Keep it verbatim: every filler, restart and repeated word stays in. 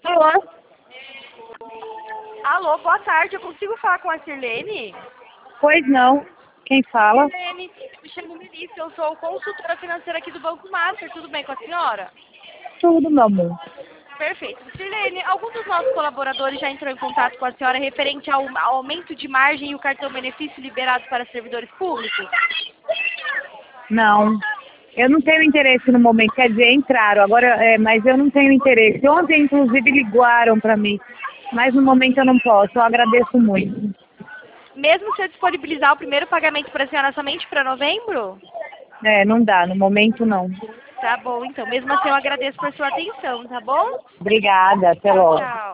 Alô? Alô, boa tarde. Eu consigo falar com a Sirlene? Pois não. Quem fala? Sirlene, eu me chamo Melissa. Eu sou consultora financeira aqui do Banco Master. Tudo bem com a senhora? Tudo, meu amor. Perfeito. Sirlene, algum dos nossos colaboradores já entrou em contato com a senhora referente ao ao aumento de margem e o cartão benefício liberados para servidores públicos? Não. Eu não tenho interesse no momento. Quer dizer, entraram. Agora, é, mas eu não tenho interesse. Ontem, inclusive, ligaram para mim. Mas no momento eu não posso. Eu agradeço muito. Mesmo se eu disponibilizar o primeiro pagamento para a senhora somente para novembro? É, não dá. No momento, não. Tá bom, então. Mesmo assim, eu agradeço por sua atenção, tá bom? Obrigada. Até Tchau, logo. tchau.